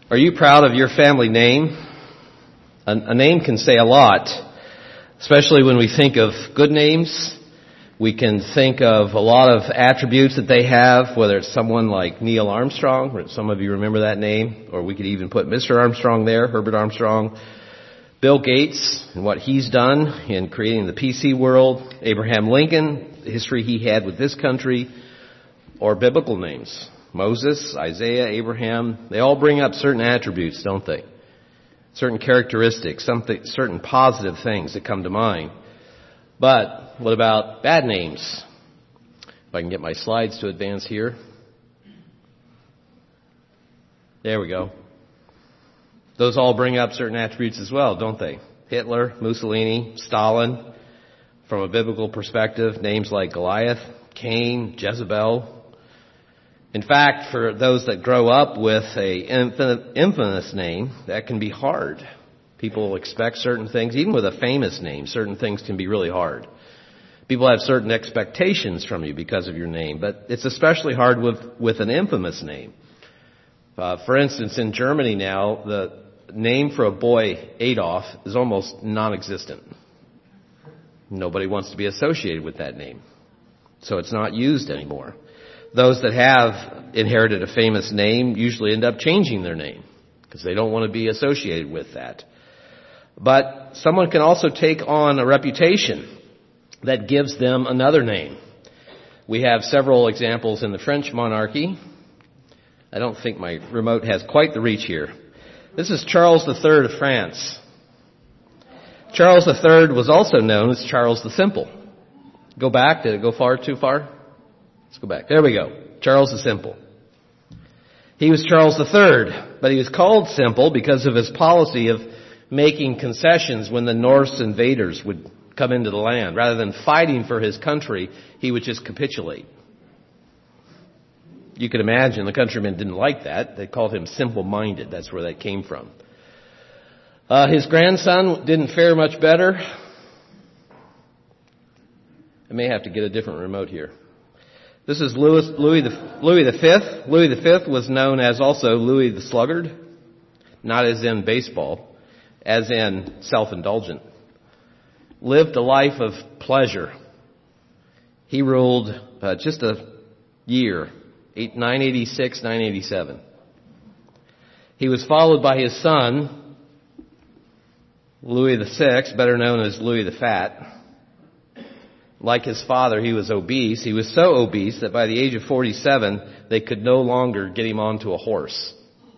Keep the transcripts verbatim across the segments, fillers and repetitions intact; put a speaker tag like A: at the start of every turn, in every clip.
A: Are you proud of your family name? A, a name can say a lot, especially when we think of good names. We can think of a lot of attributes that they have, whether it's someone like Neil Armstrong, or some of you remember that name, or we could even put Mister Armstrong there, Herbert Armstrong, Bill Gates and what he's done in creating the P C world, Abraham Lincoln, the history he had with this country, or biblical names. Moses, Isaiah, Abraham, they all bring up certain attributes, don't they? Certain characteristics, something, certain positive things that come to mind. But what about bad names? If I can get my slides to advance here. There we go. Those all bring up certain attributes as well, don't they? Hitler, Mussolini, Stalin. From a biblical perspective, names like Goliath, Cain, Jezebel. In fact, for those that grow up with a infamous name, that can be hard. People expect certain things, even with a famous name, certain things can be really hard. People have certain expectations from you because of your name, but it's especially hard with, with an infamous name. Uh, for instance, in Germany now, the name for a boy, Adolf, is almost non-existent. Nobody wants to be associated with that name, so it's not used anymore. Those that have inherited a famous name usually end up changing their name because they don't want to be associated with that. But someone can also take on a reputation that gives them another name. We have several examples in the French monarchy. I don't think my remote has quite the reach here. This is Charles the Third of France. Charles the Third was also known as Charles the Simple. Go back. Did it go far? Too far? Let's go back. There we go. Charles the Simple. He was Charles the Third, but he was called Simple because of his policy of making concessions when the Norse invaders would come into the land. Rather than fighting for his country, he would just capitulate. You can imagine the countrymen didn't like that. They called him simple-minded. That's where that came from. Uh, his grandson didn't fare much better. I may have to get a different remote here. This is Louis, Louis, the, Louis the Fifth. Louis the Fifth was known as also Louis the Sluggard, not as in baseball, as in self-indulgent. Lived a life of pleasure. He ruled uh, just a year, nine eighty-six, nine eighty-seven. He was followed by his son, Louis the Sixth, better known as Louis the Fat. Like his father, he was obese. He was so obese that by the age of forty-seven, they could no longer get him onto a horse.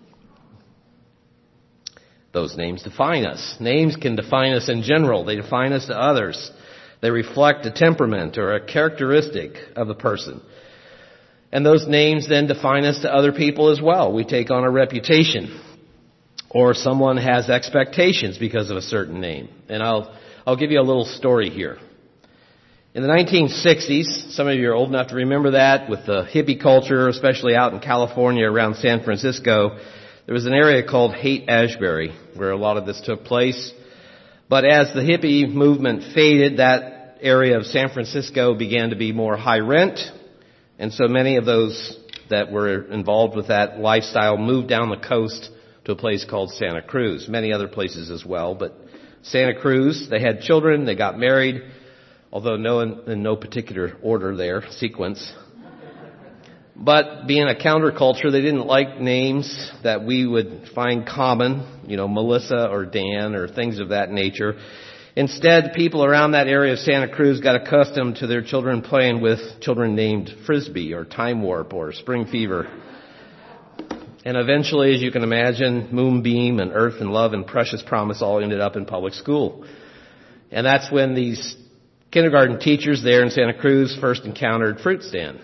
A: Those names define us. Names can define us in general. They define us to others. They reflect a temperament or a characteristic of the person. And those names then define us to other people as well. We take on a reputation. Or someone has expectations because of a certain name. And I'll, I'll give you a little story here. In the nineteen sixties, some of you are old enough to remember that, with the hippie culture, especially out in California around San Francisco, there was an area called Haight-Ashbury where a lot of this took place. But as the hippie movement faded, that area of San Francisco began to be more high rent. And so many of those that were involved with that lifestyle moved down the coast to a place called Santa Cruz. Many other places as well. But Santa Cruz, they had children, they got married, although no in no particular order there, sequence. But being a counterculture, they didn't like names that we would find common, you know, Melissa or Dan or things of that nature. Instead, people around that area of Santa Cruz got accustomed to their children playing with children named Frisbee or Time Warp or Spring Fever. And eventually, as you can imagine, Moonbeam and Earth and Love and Precious Promise all ended up in public school. And that's when these kindergarten teachers there in Santa Cruz first encountered Fruit Stand.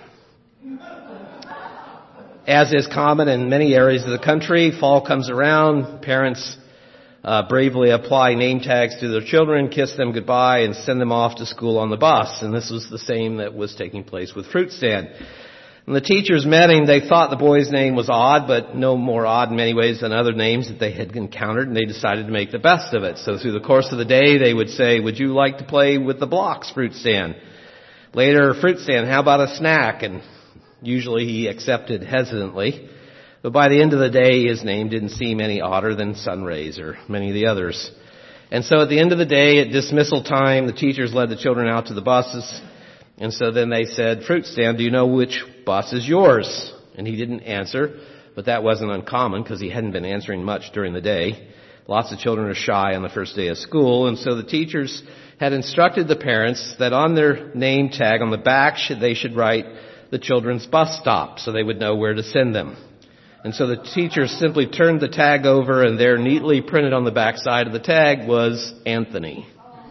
A: As is common in many areas of the country, fall comes around, parents uh, bravely apply name tags to their children, kiss them goodbye, and send them off to school on the bus. And this was the same that was taking place with Fruit Stand. When the teachers met him, they thought the boy's name was odd, but no more odd in many ways than other names that they had encountered, and they decided to make the best of it. So through the course of the day, they would say, "Would you like to play with the blocks, Fruit Stand?" Later, Fruit Stand, how about a snack? And usually he accepted hesitantly. But by the end of the day, his name didn't seem any odder than Sunrays or many of the others. And so at the end of the day, at dismissal time, the teachers led the children out to the buses. And so then they said, "Fruit stand, do you know which bus is yours?" And he didn't answer, but that wasn't uncommon because he hadn't been answering much during the day. Lots of children are shy on the first day of school, and so the teachers had instructed the parents that on their name tag on the back they should write the children's bus stop so they would know where to send them. And so the teachers simply turned the tag over, and there neatly printed on the back side of the tag was Anthony.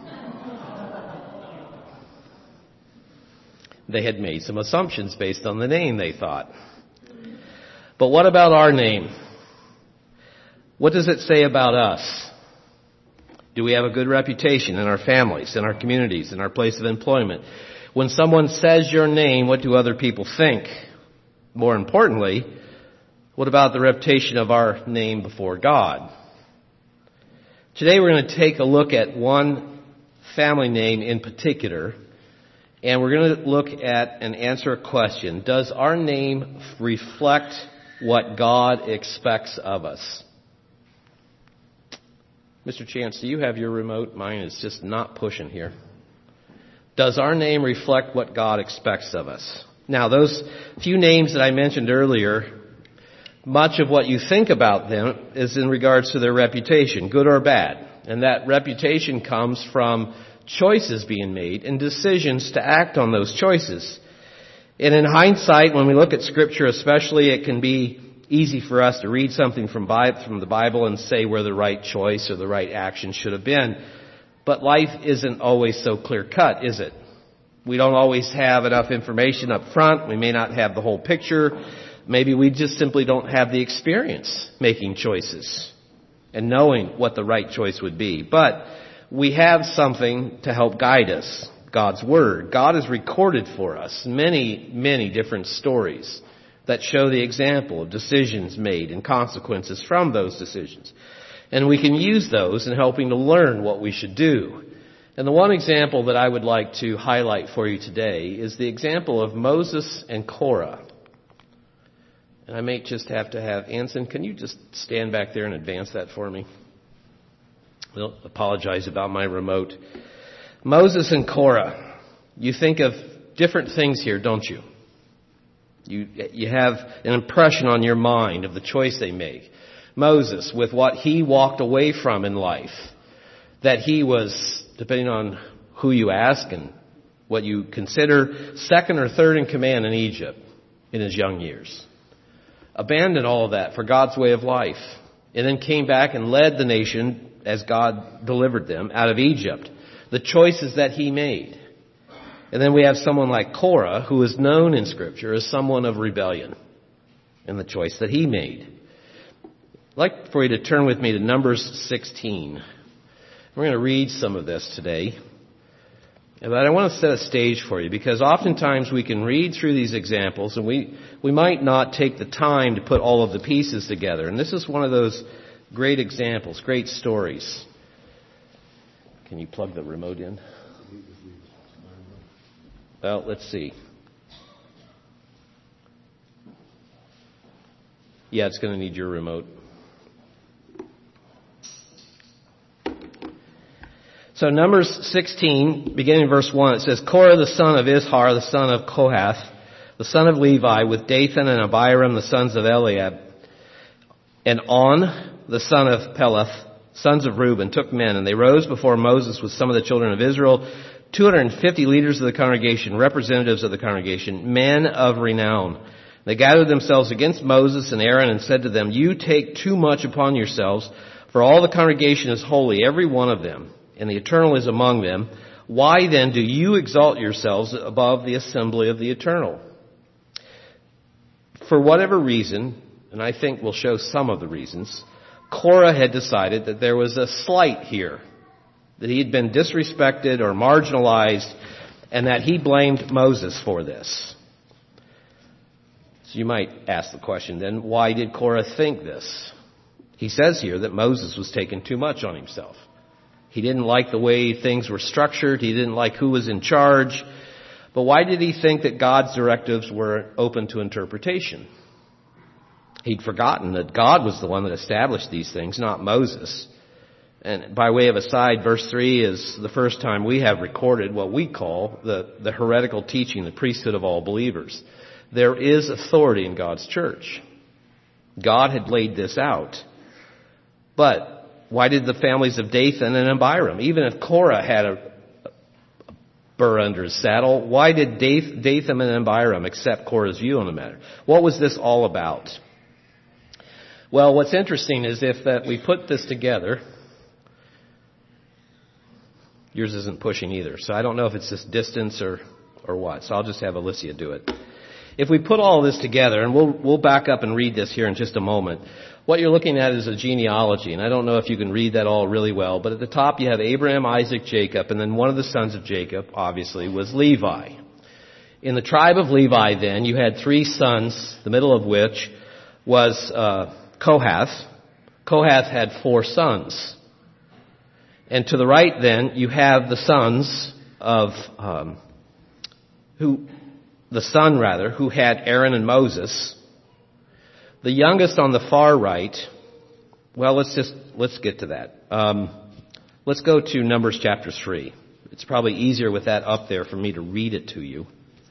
A: They had made some assumptions based on the name, they thought. But what about our name? What does it say about us? Do we have a good reputation in our families, in our communities, in our place of employment? When someone says your name, what do other people think? More importantly, what about the reputation of our name before God? Today we're going to take a look at one family name in particular, and we're going to look at and answer a question. Does our name reflect what God expects of us? Mister Chance, do you have your remote? Mine is just not pushing here. Does our name reflect what God expects of us? Now, those few names that I mentioned earlier, much of what you think about them is in regards to their reputation, good or bad. And that reputation comes from choices being made and decisions to act on those choices. And in hindsight, when we look at Scripture especially, it can be easy for us to read something from from the Bible and say where the right choice or the right action should have been. But life isn't always so clear-cut, is it? We don't always have enough information up front. We may not have the whole picture. Maybe we just simply don't have the experience making choices and knowing what the right choice would be. But we have something to help guide us, God's Word. God has recorded for us many, many different stories that show the example of decisions made and consequences from those decisions. And we can use those in helping to learn what we should do. And the one example that I would like to highlight for you today is the example of Moses and Korah. And I may just have to have Anson, can you just stand back there and advance that for me? Well, apologize about my remote. Moses and Korah. You think of different things here, don't you? You, you have an impression on your mind of the choice they make. Moses, with what he walked away from in life, that he was, depending on who you ask and what you consider, second or third in command in Egypt in his young years. Abandoned all of that for God's way of life, and then came back and led the nation as God delivered them out of Egypt. The choices that he made. And then we have someone like Korah, who is known in Scripture as someone of rebellion, and the choice that he made. I'd like for you to turn with me to Numbers sixteen. We're going to read some of this today. But I want to set a stage for you, because oftentimes we can read through these examples and we, we might not take the time to put all of the pieces together. And this is one of those great examples, great stories. Can you plug the remote in? Well, let's see. Yeah, it's going to need your remote. So Numbers sixteen, beginning in verse one, it says, Korah the son of Izhar, the son of Kohath, the son of Levi, with Dathan and Abiram, the sons of Eliab, and On, the son of Peleth, sons of Reuben, took men, and they rose before Moses with some of the children of Israel, two hundred fifty leaders of the congregation, representatives of the congregation, men of renown. They gathered themselves against Moses and Aaron and said to them, You take too much upon yourselves, for all the congregation is holy, every one of them, and the Eternal is among them. Why then do you exalt yourselves above the assembly of the Eternal? For whatever reason, and I think we'll show some of the reasons, Korah had decided that there was a slight here, that he had been disrespected or marginalized, and that he blamed Moses for this. So you might ask the question then, why did Korah think this? He says here that Moses was taking too much on himself. He didn't like the way things were structured. He didn't like who was in charge. But why did he think that God's directives were open to interpretation? He'd forgotten that God was the one that established these things, not Moses. And by way of aside, verse three is the first time we have recorded what we call the, the heretical teaching, the priesthood of all believers. There is authority in God's church. God had laid this out. But why did the families of Dathan and Abiram, even if Korah had a burr under his saddle, why did Dathan and Abiram accept Korah's view on the matter? What was this all about? Well, what's interesting is if that we put this together. Yours isn't pushing either, so I don't know if it's this distance or, or what. So I'll just have Alicia do it. If we put all this together, and we'll we'll back up and read this here in just a moment, what you're looking at is a genealogy, and I don't know if you can read that all really well, but at the top you have Abraham, Isaac, Jacob, and then one of the sons of Jacob, obviously, was Levi. In the tribe of Levi, then, you had three sons, the middle of which was uh, Kohath. Kohath had four sons. And to the right, then, you have the sons of, um, who, the son, rather, who had Aaron and Moses. The youngest on the far right, well, let's just, let's get to that. Um, let's go to Numbers chapter three. It's probably easier with that up there for me to read it to you.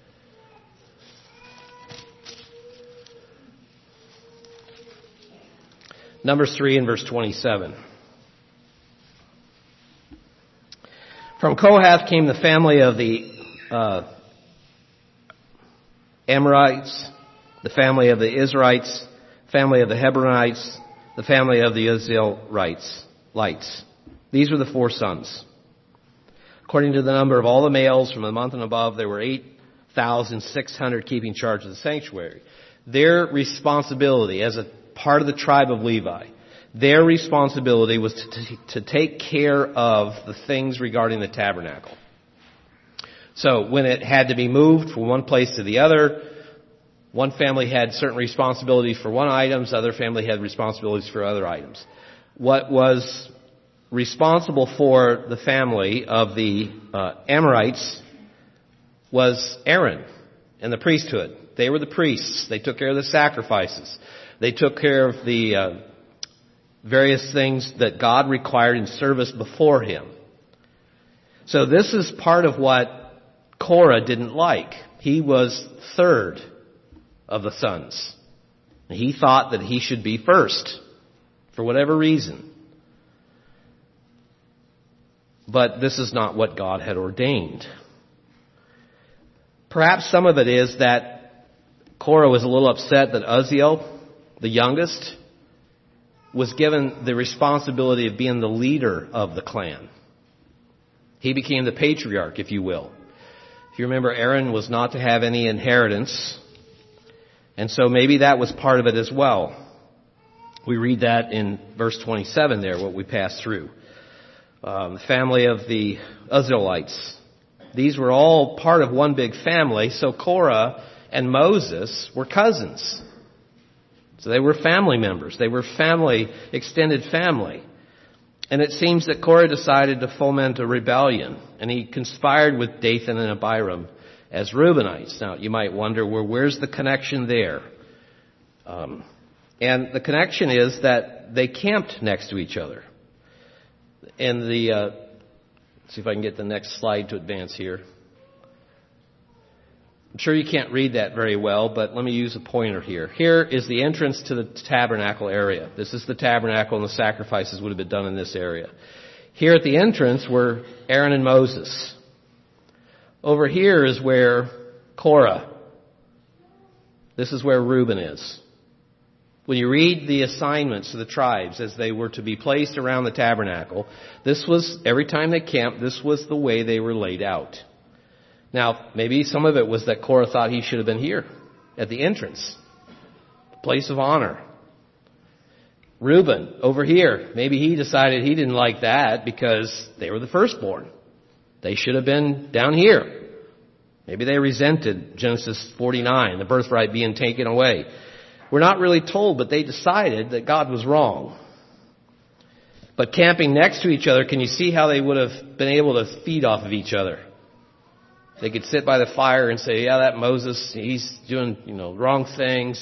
A: Numbers three and verse twenty-seven. From Kohath came the family of the uh, Amorites, the family of the Israelites, family of the Hebronites, the family of the Israelites. Lights. These were the four sons. According to the number of all the males from the month and above, there were eight thousand six hundred keeping charge of the sanctuary. Their responsibility as a part of the tribe of Levi, their responsibility was to, t- to take care of the things regarding the tabernacle. So when it had to be moved from one place to the other, one family had certain responsibilities for one items, other family had responsibilities for other items. What was responsible for the family of the uh, Amorites was Aaron and the priesthood. They were the priests. They took care of the sacrifices. They took care of the uh, various things that God required in service before him. So this is part of what Korah didn't like. He was third of the sons. He thought that he should be first for whatever reason. But this is not what God had ordained. Perhaps some of it is that Korah was a little upset that Uzziel, the youngest, was given the responsibility of being the leader of the clan. He became the patriarch, if you will. If you remember, Aaron was not to have any inheritance, and so maybe that was part of it as well. We read that in verse twenty-seven there, what we passed through. Um, the family of the Israelites. These were all part of one big family, so Korah and Moses were cousins. So they were family members. They were family, extended family. And it seems that Korah decided to foment a rebellion, and he conspired with Dathan and Abiram as Reubenites. Now, you might wonder, well, where's the connection there? Um, and the connection is that they camped next to each other. And the, uh, let's see if I can get the next slide to advance here. I'm sure you can't read that very well, but let me use a pointer here. Here is the entrance to the tabernacle area. This is the tabernacle, and the sacrifices would have been done in this area. Here at the entrance were Aaron and Moses. Over here is where Korah. This is where Reuben is. When you read the assignments to the tribes as they were to be placed around the tabernacle, this was, every time they camped, this was the way they were laid out. Now, maybe some of it was that Korah thought he should have been here at the entrance, place of honor. Reuben, over here, maybe he decided he didn't like that because they were the firstborn. They should have been down here. Maybe they resented Genesis forty-nine, the birthright being taken away. We're not really told, but they decided that God was wrong. But camping next to each other, can you see how they would have been able to feed off of each other? They could sit by the fire and say, yeah, that Moses, he's doing, you know, wrong things, and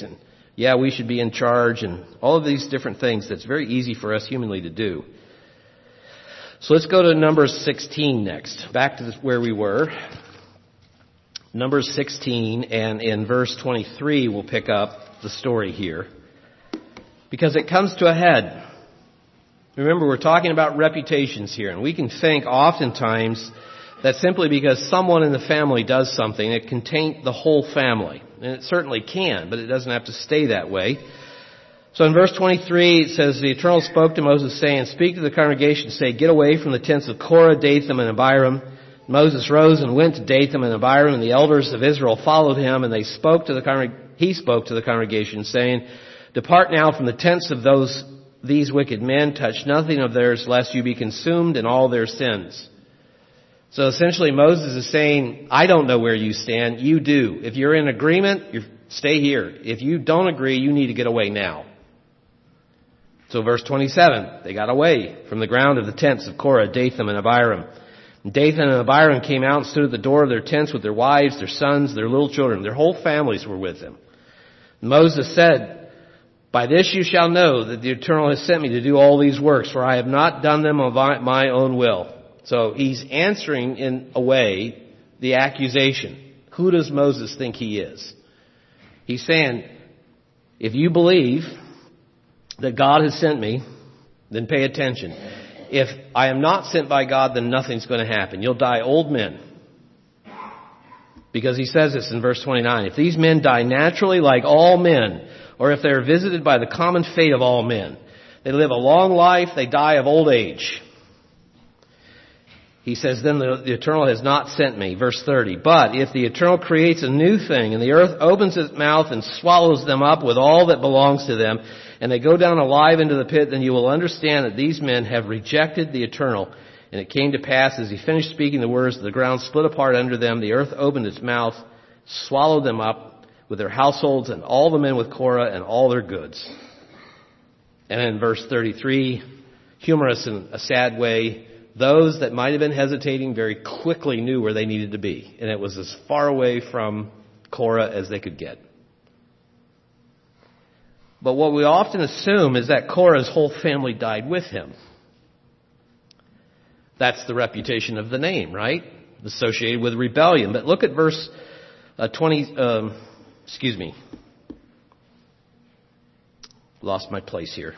A: Yeah, we should be in charge, and all of these different things that's very easy for us humanly to do. So let's go to Numbers sixteen next. Back to where we were. Numbers sixteen, and in verse twenty-three we'll pick up the story here. Because it comes to a head. Remember, we're talking about reputations here, and we can think oftentimes that simply because someone in the family does something, it can taint the whole family. And it certainly can, but it doesn't have to stay that way. So in verse twenty-three, it says, the Eternal spoke to Moses, saying, speak to the congregation, say, get away from the tents of Korah, Dathan, and Abiram. Moses rose and went to Dathan and Abiram, and the elders of Israel followed him, and they spoke to the congreg- he spoke to the congregation, saying, depart now from the tents of those these wicked men, touch nothing of theirs, lest you be consumed in all their sins. So essentially Moses is saying, I don't know where you stand, you do. If you're in agreement, you stay here. If you don't agree, you need to get away now. So verse twenty-seven, they got away from the ground of the tents of Korah, Dathan, and Abiram. And Dathan and Abiram came out and stood at the door of their tents with their wives, their sons, their little children. Their whole families were with them. And Moses said, by this you shall know that the Eternal has sent me to do all these works, for I have not done them of my own will. So he's answering, in a way, the accusation. Who does Moses think he is? He's saying, if you believe that God has sent me, then pay attention. If I am not sent by God, then nothing's going to happen. You'll die old men. Because he says this in verse twenty-nine. If these men die naturally like all men, or if they are visited by the common fate of all men, they live a long life, they die of old age. He says, then the, the Eternal has not sent me. Verse thirty. But if the Eternal creates a new thing, and the earth opens its mouth and swallows them up with all that belongs to them, and they go down alive into the pit, then you will understand that these men have rejected the Eternal. And it came to pass, as he finished speaking the words, the ground split apart under them, the earth opened its mouth, swallowed them up with their households and all the men with Korah and all their goods. And in verse thirty-three, humorous in a sad way, those that might have been hesitating very quickly knew where they needed to be. And it was as far away from Korah as they could get. But what we often assume is that Korah's whole family died with him. That's the reputation of the name, right? Associated with rebellion. But look at verse uh, twenty, um, excuse me. Lost my place here.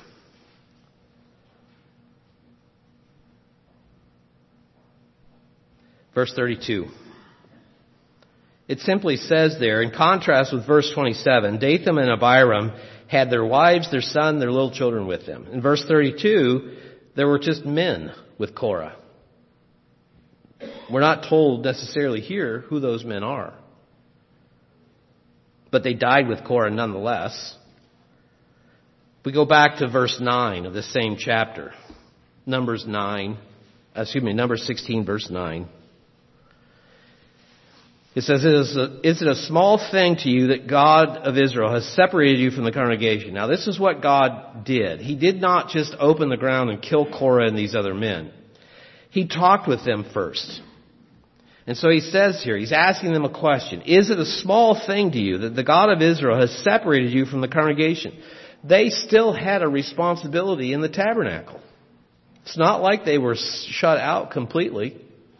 A: Verse thirty-two. It simply says there, in contrast with verse twenty-seven, Dathan and Abiram had their wives, their son, their little children with them. In verse thirty-two, there were just men with Korah. We're not told necessarily here who those men are. But they died with Korah nonetheless. We go back to verse nine of the same chapter. Numbers nine, excuse me, Numbers sixteen, verse nine. It says, is it a small thing to you that God of Israel has separated you from the congregation? Now this is what God did. He did not just open the ground and kill Korah and these other men. He talked with them first. And so he says here, he's asking them a question. Is it a small thing to you that the God of Israel has separated you from the congregation? They still had a responsibility in the tabernacle. It's not like they were shut out completely.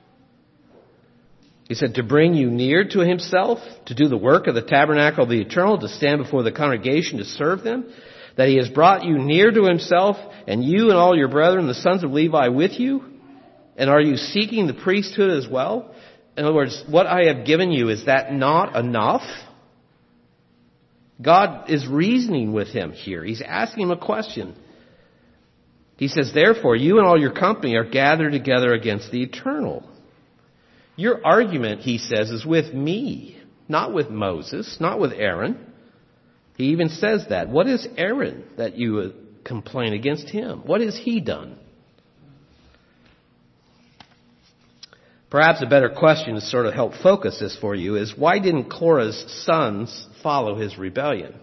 A: He said, to bring you near to himself, to do the work of the tabernacle of the Eternal, to stand before the congregation to serve them, that he has brought you near to himself, and you and all your brethren, the sons of Levi, with you? And are you seeking the priesthood as well? In other words, what I have given you, is that not enough? God is reasoning with him here. He's asking him a question. He says, therefore, you and all your company are gathered together against the Eternal. Your argument, he says, is with me, not with Moses, not with Aaron. He even says that. What is Aaron that you complain against him? What has he done? Perhaps a better question to sort of help focus this for you is, why didn't Korah's sons follow his rebellion?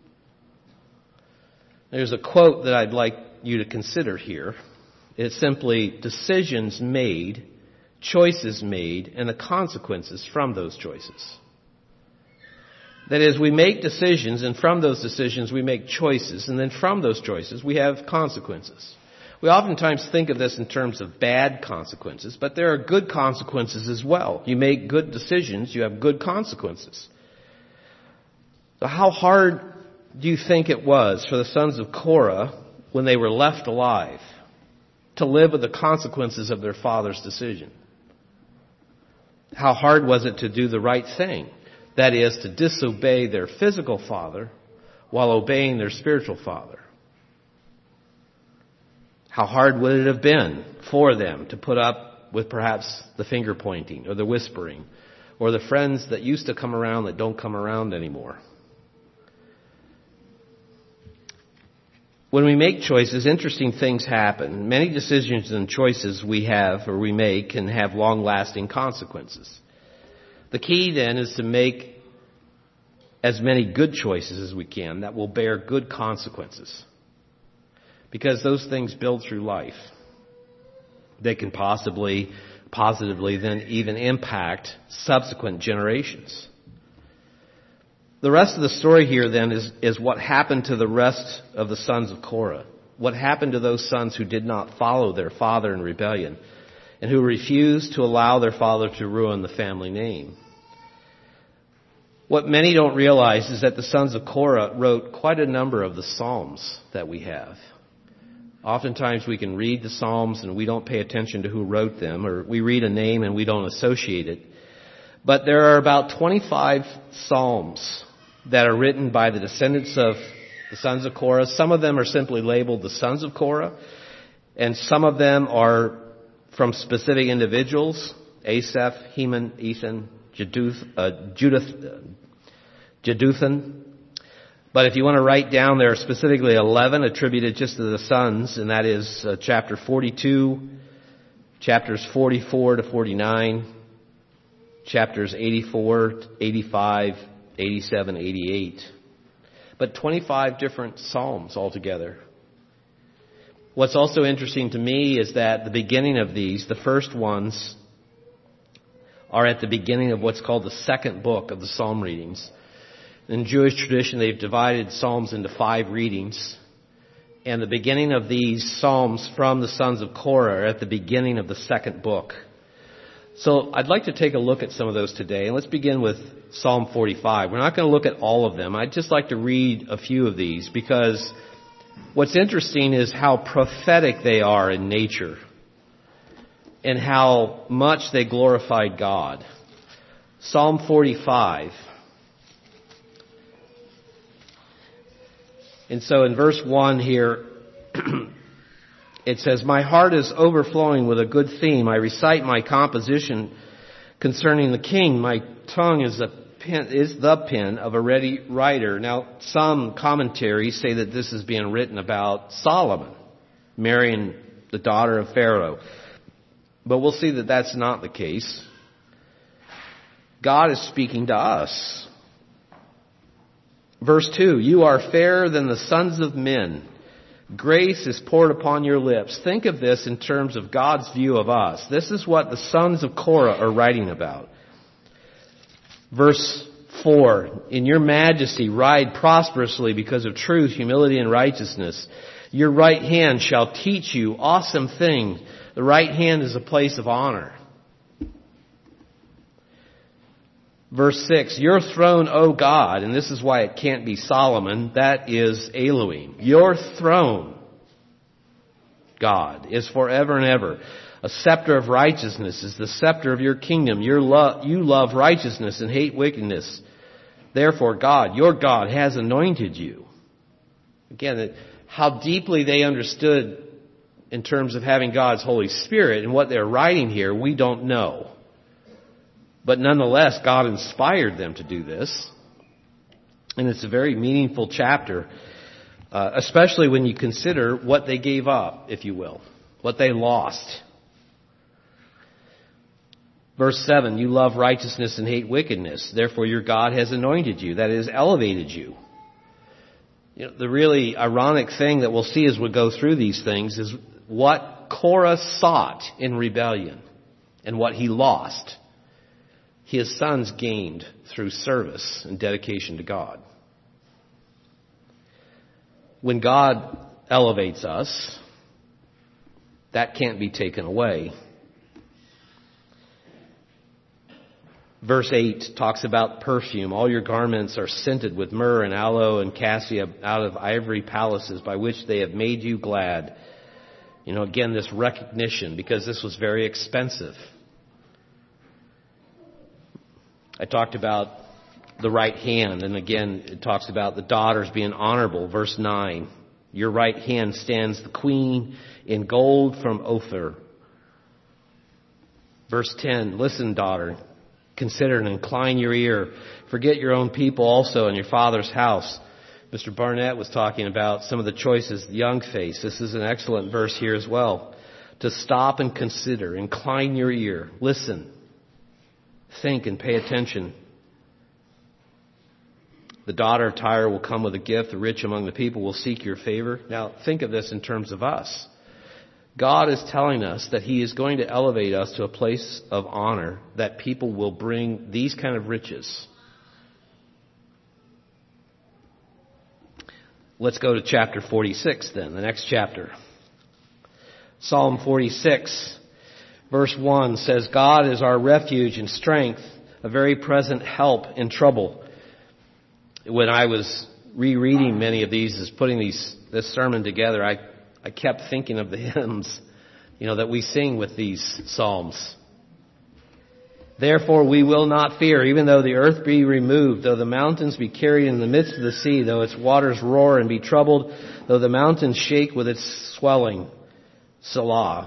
A: There's a quote that I'd like you to consider here. It's simply, decisions made, choices made, and the consequences from those choices. That is, we make decisions, and from those decisions we make choices, and then from those choices we have consequences. We oftentimes think of this in terms of bad consequences, but there are good consequences as well. You make good decisions, you have good consequences. So how hard do you think it was for the sons of Korah, when they were left alive, to live with the consequences of their father's decision? How hard was it to do the right thing? That is, to disobey their physical father while obeying their spiritual father. How hard would it have been for them to put up with perhaps the finger pointing or the whispering or the friends that used to come around that don't come around anymore? When we make choices, interesting things happen. Many decisions and choices we have or we make can have long-lasting consequences. The key then is to make as many good choices as we can that will bear good consequences. Because those things build through life. They can possibly, positively then even impact subsequent generations. The rest of the story here then is, is what happened to the rest of the sons of Korah. What happened to those sons who did not follow their father in rebellion and who refused to allow their father to ruin the family name. What many don't realize is that the sons of Korah wrote quite a number of the Psalms that we have. Oftentimes we can read the Psalms and we don't pay attention to who wrote them, or we read a name and we don't associate it. But there are about twenty-five Psalms that are written by the descendants of the sons of Korah. Some of them are simply labeled the sons of Korah, and some of them are from specific individuals: Asaph, Heman, Ethan, Jeduth, uh, Judith, uh, Jeduthun. But if you want to write down, there are specifically eleven attributed just to the sons, and that is uh, chapter forty-two, chapters forty-four to forty-nine, chapters eighty-four, eighty-five, eighty-seven, eighty-eight. But twenty-five different psalms altogether. What's also interesting to me is that the beginning of these, the first ones, are at the beginning of what's called the second book of the psalm readings. In Jewish tradition, they've divided Psalms into five readings. And the beginning of these Psalms from the sons of Korah are at the beginning of the second book. So I'd like to take a look at some of those today. And let's begin with Psalm forty-five. We're not going to look at all of them. I'd just like to read a few of these because what's interesting is how prophetic they are in nature and how much they glorified God. Psalm forty-five. And so in verse one here, it says, "My heart is overflowing with a good theme. I recite my composition concerning the king. My tongue is a pen, is the pen of a ready writer." Now, some commentaries say that this is being written about Solomon marrying the daughter of Pharaoh. But we'll see that that's not the case. God is speaking to us. Verse two, "You are fairer than the sons of men. Grace is poured upon your lips." Think of this in terms of God's view of us. This is what the sons of Korah are writing about. Verse four, "In your majesty ride prosperously because of truth, humility, and righteousness. Your right hand shall teach you awesome things." The right hand is a place of honor. Verse six, "Your throne, O God," and this is why it can't be Solomon, that is Elohim. "Your throne, God, is forever and ever. A scepter of righteousness is the scepter of your kingdom. Your lo- you love righteousness and hate wickedness. Therefore, God, your God, has anointed you." Again, how deeply they understood in terms of having God's Holy Spirit and what they're writing here, we don't know. But nonetheless, God inspired them to do this. And it's a very meaningful chapter, uh, especially when you consider what they gave up, if you will, what they lost. Verse seven, "You love righteousness and hate wickedness. Therefore your God has anointed you," that is, elevated you. You know, the really ironic thing that we'll see as we go through these things is what Korah sought in rebellion and what he lost. his sons gained through service and dedication to God. When God elevates us, that can't be taken away. Verse eight talks about perfume. All your garments are scented with myrrh and aloe and cassia out of ivory palaces by which they have made you glad. You know, again, this recognition, because this was very expensive. I talked about the right hand, and again, it talks about the daughters being honorable. Verse nine, your right hand stands the queen in gold from Ophir. Verse ten, listen, daughter, consider and incline your ear. Forget your own people also and your father's house. Mister Barnett was talking about some of the choices the young face. This is an excellent verse here as well. To stop and consider, incline your ear, listen, think and pay attention. The daughter of Tyre will come with a gift. The rich among the people will seek your favor. Now, think of this in terms of us. God is telling us that He is going to elevate us to a place of honor, that people will bring these kind of riches. Let's go to chapter forty-six then, the next chapter. Psalm forty-six, verse one says, God is our refuge and strength, a very present help in trouble. When I was rereading many of these, as putting these this sermon together, I, I kept thinking of the hymns, you know, that we sing with these psalms. Therefore we will not fear, even though the earth be removed, though the mountains be carried in the midst of the sea, though its waters roar and be troubled, though the mountains shake with its swelling. Selah.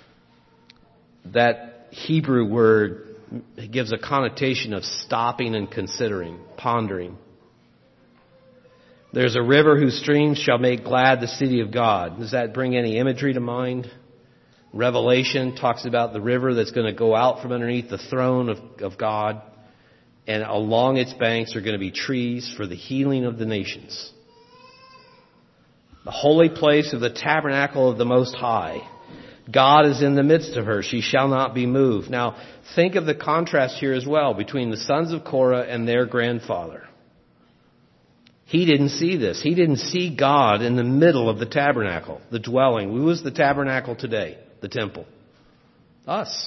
A: That Hebrew word gives a connotation of stopping and considering, pondering. There's a river whose streams shall make glad the city of God. Does that bring any imagery to mind? Revelation talks about the river that's going to go out from underneath the throne of, of God, and along its banks are going to be trees for the healing of the nations. The holy place of the tabernacle of the Most High. God is in the midst of her. She shall not be moved. Now, think of the contrast here as well between the sons of Korah and their grandfather. He didn't see this. He didn't see God in the middle of the tabernacle, the dwelling. Who is the tabernacle today? The temple. Us.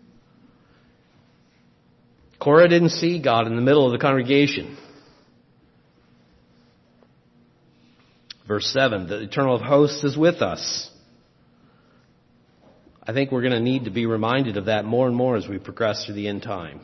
A: Korah didn't see God in the middle of the congregation. Verse seven, the eternal of hosts is with us. I think we're going to need to be reminded of that more and more as we progress through the end time.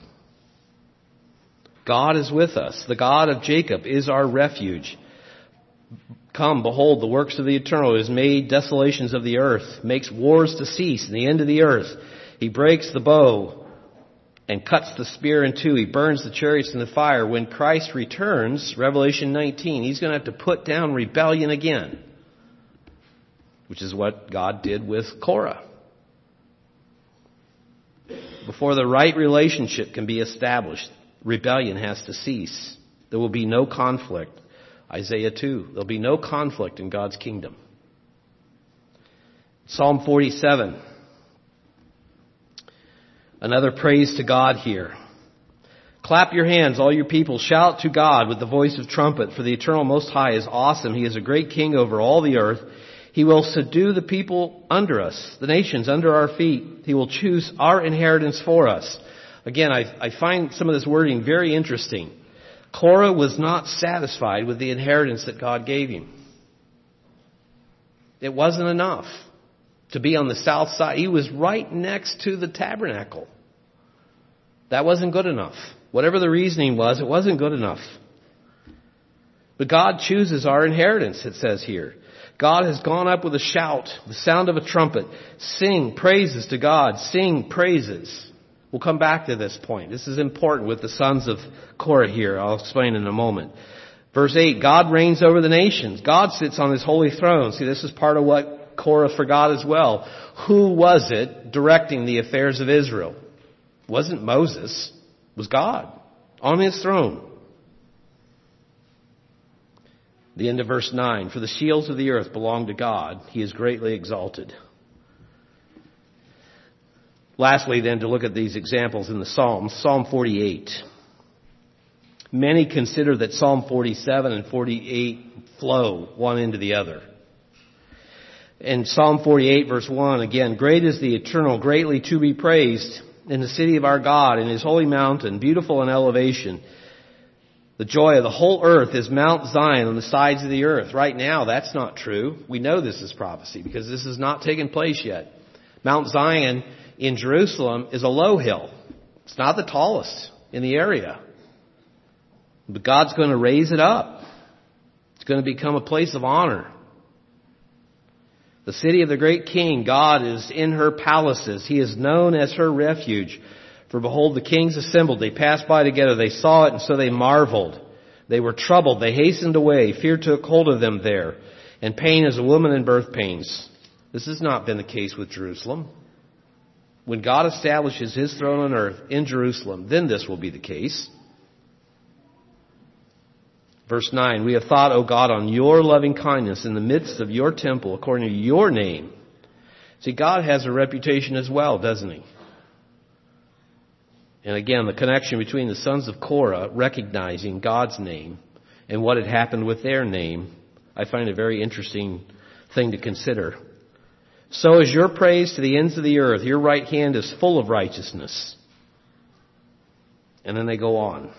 A: God is with us. The God of Jacob is our refuge. Come, behold, the works of the Eternal. He has made desolations of the earth, makes wars to cease in the end of the earth. He breaks the bow and cuts the spear in two. He burns the chariots in the fire. When Christ returns, Revelation nineteen, He's going to have to put down rebellion again, which is what God did with Korah. Before the right relationship can be established, rebellion has to cease. There will be no conflict. Isaiah two, there'll be no conflict in God's kingdom. Psalm forty-seven, another praise to God here. Clap your hands, all your people. Shout to God with the voice of trumpet, for the Eternal Most High is awesome. He is a great king over all the earth. He will subdue the people under us, the nations under our feet. He will choose our inheritance for us. Again, I, I find some of this wording very interesting. Korah was not satisfied with the inheritance that God gave him. It wasn't enough to be on the south side. He was right next to the tabernacle. That wasn't good enough. Whatever the reasoning was, it wasn't good enough. But God chooses our inheritance, it says here. God has gone up with a shout, the sound of a trumpet. Sing praises to God. Sing praises. We'll come back to this point. This is important with the sons of Korah here. I'll explain in a moment. Verse eight, God reigns over the nations. God sits on His holy throne. See, this is part of what Korah forgot as well. Who was it directing the affairs of Israel? It wasn't Moses. It was God on His throne. The end of verse nine, for the shields of the earth belong to God. He is greatly exalted. Lastly, then, to look at these examples in the Psalms, Psalm forty-eight. Many consider that Psalm forty-seven and forty-eight flow one into the other. In Psalm forty-eight, verse one, again, great is the Eternal, greatly to be praised in the city of our God, in His holy mountain, beautiful in elevation. The joy of the whole earth is Mount Zion on the sides of the earth. Right now, that's not true. We know this is prophecy because this has not taken place yet. Mount Zion in Jerusalem is a low hill. It's not the tallest in the area. But God's going to raise it up. It's going to become a place of honor. The city of the great king, God is in her palaces. He is known as her refuge. For behold, the kings assembled. They passed by together. They saw it, and so they marveled. They were troubled. They hastened away. Fear took hold of them there. And pain as a woman in birth pains. This has not been the case with Jerusalem. When God establishes His throne on earth in Jerusalem, then this will be the case. Verse nine, we have thought, O God, on your loving kindness in the midst of your temple, according to your name. See, God has a reputation as well, doesn't He? And again, the connection between the sons of Korah recognizing God's name and what had happened with their name, I find a very interesting thing to consider. So is your praise to the ends of the earth. Your right hand is full of righteousness. And then they go on.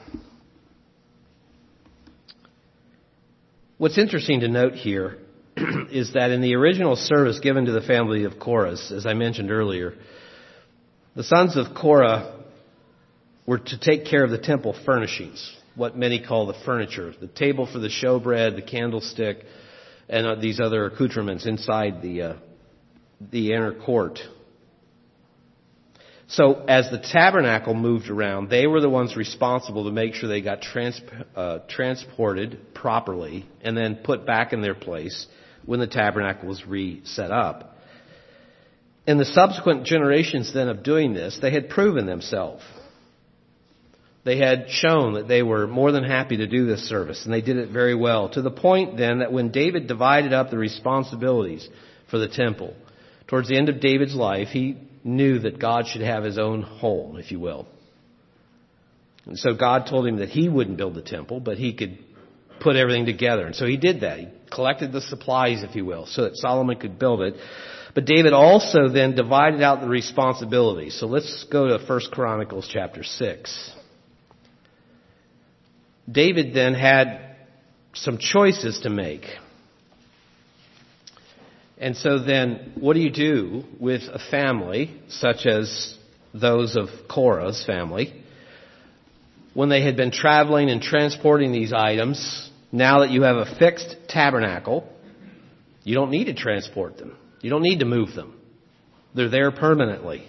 A: What's interesting to note here is that in the original service given to the family of Korah, as I mentioned earlier, the sons of Korah were to take care of the temple furnishings, what many call the furniture, the table for the showbread, the candlestick, and these other accoutrements inside the uh, the inner court. So as the tabernacle moved around, they were the ones responsible to make sure they got trans, uh, transported properly and then put back in their place when the tabernacle was re-set up. In the subsequent generations then of doing this, they had proven themselves. They had shown that they were more than happy to do this service, and they did it very well, to the point then that when David divided up the responsibilities for the temple, towards the end of David's life, he knew that God should have His own home, if you will. And so God told him that He wouldn't build the temple, but He could put everything together. And so He did that. He collected the supplies, if you will, so that Solomon could build it. But David also then divided out the responsibilities. So let's go to First Chronicles chapter six. David then had some choices to make. And so then, what do you do with a family, such as those of Korah's family, when they had been traveling and transporting these items? Now that you have a fixed tabernacle, you don't need to transport them. You don't need to move them. They're there permanently.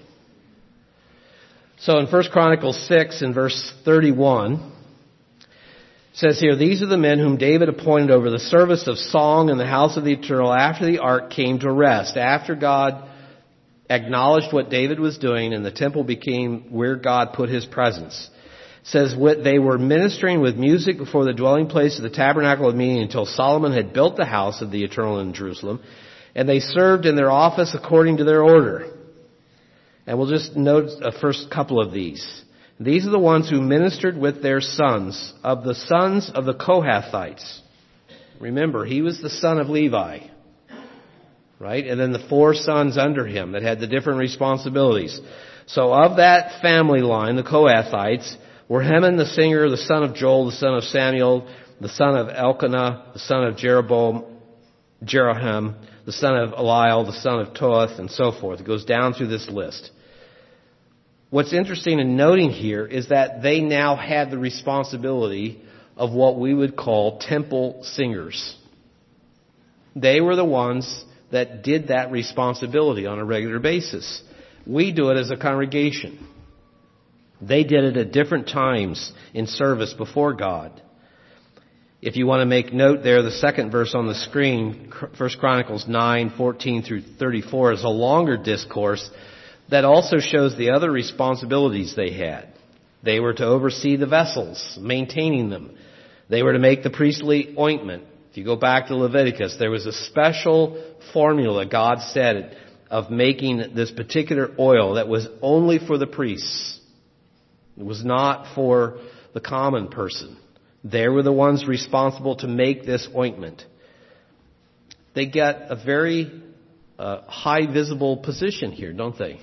A: So in First Chronicles six and verse thirty-one, it says here, these are the men whom David appointed over the service of song in the house of the Eternal after the ark came to rest. After God acknowledged what David was doing and the temple became where God put His presence. It says what they were ministering with music before the dwelling place of the tabernacle of meeting until Solomon had built the house of the Eternal in Jerusalem. And they served in their office according to their order. And we'll just note a first couple of these. These are the ones who ministered with their sons, of the sons of the Kohathites. Remember, he was the son of Levi, right? And then the four sons under him that had the different responsibilities. So of that family line, the Kohathites, were Heman the singer, the son of Joel, the son of Samuel, the son of Elkanah, the son of Jeroboam, Jeroham, the son of Eliel, the son of Toath, and so forth. It goes down through this list. What's interesting in noting here is that they now had the responsibility of what we would call temple singers. They were the ones that did that responsibility on a regular basis. We do it as a congregation. They did it at different times in service before God. If you want to make note there, the second verse on the screen, First Chronicles nine, fourteen through thirty-four, is a longer discourse that also shows the other responsibilities they had. They were to oversee the vessels, maintaining them. They were to make the priestly ointment. If you go back to Leviticus, there was a special formula God said of making this particular oil that was only for the priests. It was not for the common person. They were the ones responsible to make this ointment. They get a very uh, high visible position here, don't they?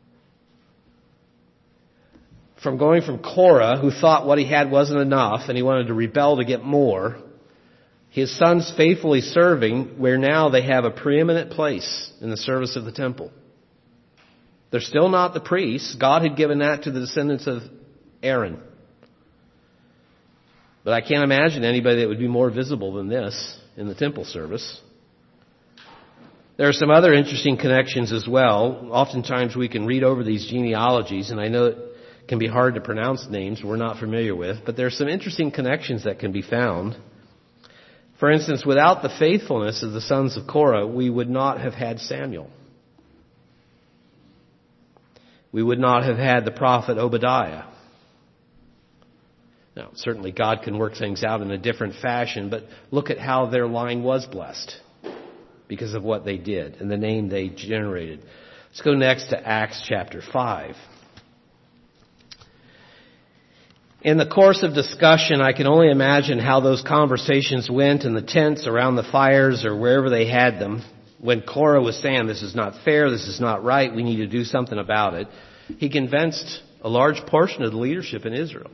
A: From going from Korah, who thought what he had wasn't enough and he wanted to rebel to get more, his sons faithfully serving, where now they have a preeminent place in the service of the temple. They're still not the priests. God had given that to the descendants of Aaron. But I can't imagine anybody that would be more visible than this in the temple service. There are some other interesting connections as well. Oftentimes we can read over these genealogies, and I know it can be hard to pronounce names we're not familiar with, but there are some interesting connections that can be found. For instance, without the faithfulness of the sons of Korah, we would not have had Samuel. We would not have had the prophet Obadiah. Now, certainly God can work things out in a different fashion, but look at how their line was blessed because of what they did and the name they generated. Let's go next to Acts chapter five. In the course of discussion, I can only imagine how those conversations went in the tents around the fires or wherever they had them. When Korah was saying, this is not fair, this is not right, we need to do something about it, he convinced a large portion of the leadership in Israel.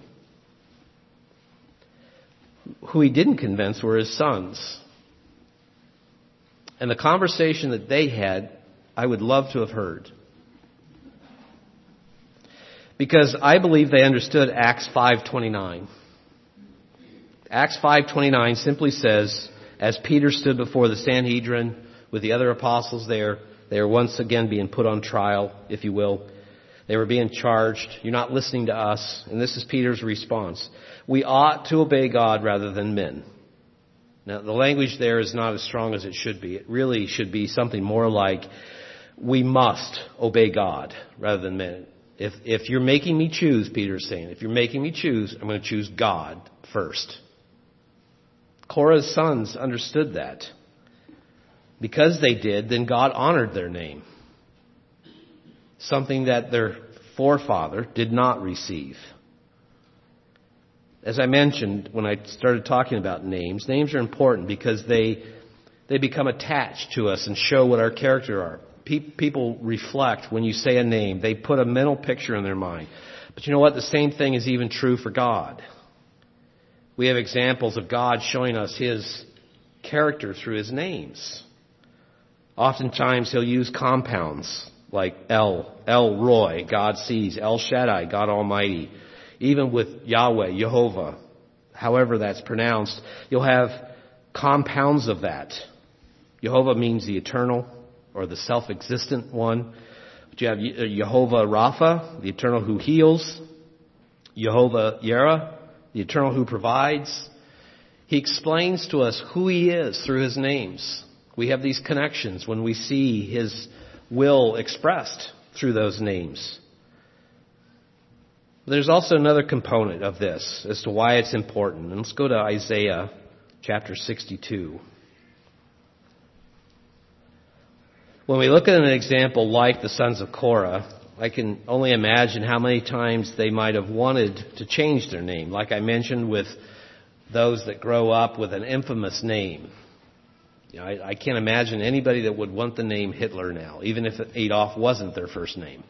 A: Who he didn't convince were his sons. And the conversation that they had, I would love to have heard. Because I believe they understood Acts five twenty-nine. Acts five twenty-nine simply says, as Peter stood before the Sanhedrin with the other apostles there, they were once again being put on trial, if you will. They were being charged. You're not listening to us. And this is Peter's response. We ought to obey God rather than men. Now, the language there is not as strong as it should be. It really should be something more like, we must obey God rather than men. If, if you're making me choose, Peter's saying, if you're making me choose, I'm going to choose God first. Korah's sons understood that. Because they did, then God honored their name. Something that their forefather did not receive. As I mentioned when I started talking about names, names are important because they they become attached to us and show what our character are. People reflect when you say a name. They put a mental picture in their mind. But you know what? The same thing is even true for God. We have examples of God showing us His character through His names. Oftentimes He'll use compounds like El, El Roy, God sees, El Shaddai, God Almighty. Even with Yahweh, Jehovah, however that's pronounced, you'll have compounds of that. Jehovah means the eternal or the self-existent one. But you have Jehovah Rapha, the eternal who heals. Jehovah Jireh, the eternal who provides. He explains to us who He is through His names. We have these connections when we see His will expressed through those names. There's also another component of this as to why it's important. And let's go to Isaiah chapter sixty-two. When we look at an example like the sons of Korah, I can only imagine how many times they might have wanted to change their name. Like I mentioned with those that grow up with an infamous name. You know, I, I can't imagine anybody that would want the name Hitler now, even if Adolf wasn't their first name.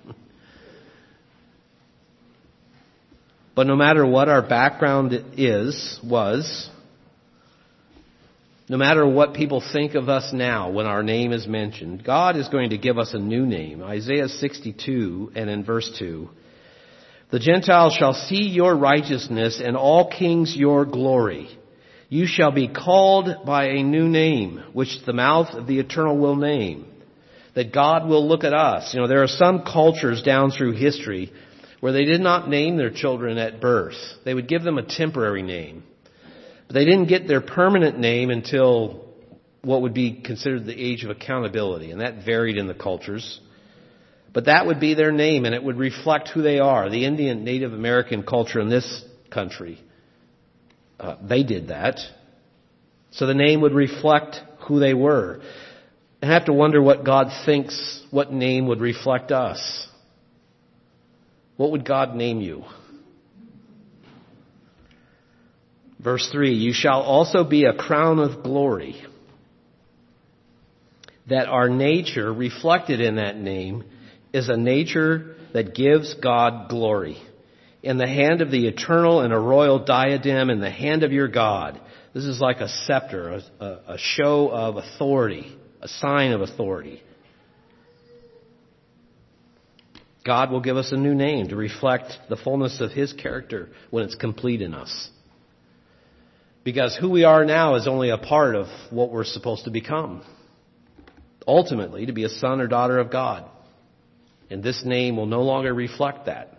A: But no matter what our background is, was, no matter what people think of us now when our name is mentioned, God is going to give us a new name. Isaiah sixty-two and in verse two, the Gentiles shall see your righteousness and all kings your glory. You shall be called by a new name, which the mouth of the Eternal will name. That God will look at us. You know, there are some cultures down through history where they did not name their children at birth. They would give them a temporary name. But they didn't get their permanent name until what would be considered the age of accountability. And that varied in the cultures. But that would be their name, and it would reflect who they are. The Indian Native American culture in this country, uh, they did that. So the name would reflect who they were. and have to wonder what God thinks, what name would reflect us. What would God name you? Verse three, you shall also be a crown of glory. That our nature reflected in that name is a nature that gives God glory. In the hand of the eternal and a royal diadem in the hand of your God. This is like a scepter, a, a, a show of authority, a sign of authority. God will give us a new name to reflect the fullness of His character when it's complete in us. Because who we are now is only a part of what we're supposed to become. Ultimately, to be a son or daughter of God. And this name will no longer reflect that.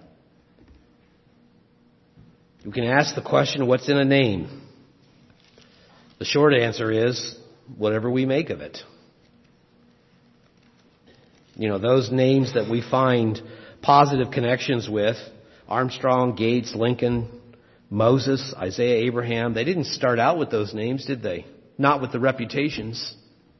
A: You can ask the question, what's in a name? The short answer is, whatever we make of it. You know, those names that we find positive connections with, Armstrong, Gates, Lincoln, Moses, Isaiah, Abraham, they didn't start out with those names, did they? Not with the reputations.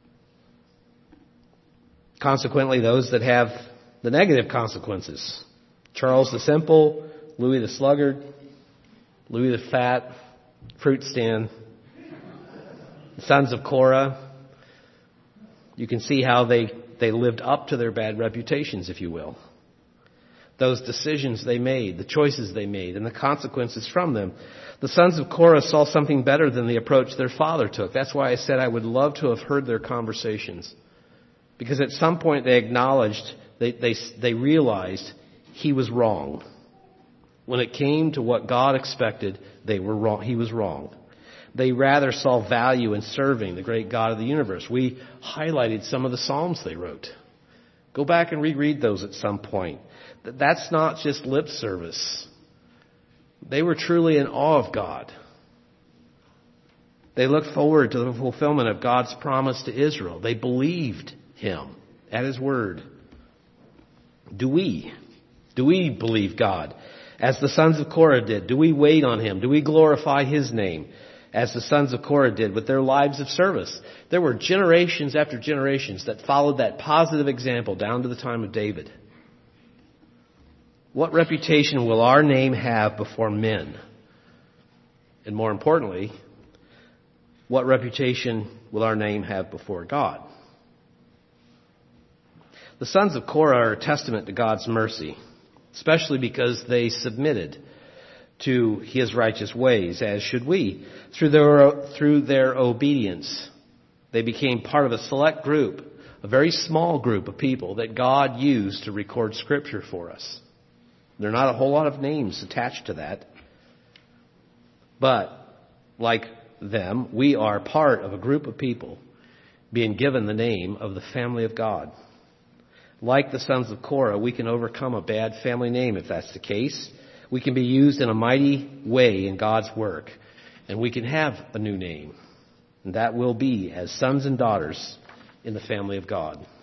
A: Consequently, those that have the negative consequences. Charles the Simple, Louis the Sluggard, Louis the Fat, Fruit Stand, the sons of Korah. You can see how they, they lived up to their bad reputations, if you will. Those decisions they made, the choices they made, and the consequences from them. The sons of Korah saw something better than the approach their father took. That's why I said I would love to have heard their conversations. Because at some point they acknowledged, they, they, they realized he was wrong. When it came to what God expected, they were wrong. He was wrong. They rather saw value in serving the great God of the universe. We highlighted some of the Psalms they wrote. Go back and reread those at some point. That's not just lip service. They were truly in awe of God. They looked forward to the fulfillment of God's promise to Israel. They believed Him at His word. Do we? Do we believe God? As the sons of Korah did. Do we wait on Him? Do we glorify His name? As the sons of Korah did with their lives of service. There were generations after generations that followed that positive example down to the time of David. What reputation will our name have before men? And more importantly, what reputation will our name have before God? The sons of Korah are a testament to God's mercy, especially because they submitted to His righteous ways, as should we. Through their, through their obedience, they became part of a select group, a very small group of people that God used to record Scripture for us. There are not a whole lot of names attached to that. But, like them, we are part of a group of people being given the name of the family of God. Like the sons of Korah, we can overcome a bad family name if that's the case. We can be used in a mighty way in God's work. And we can have a new name. And that will be as sons and daughters in the family of God.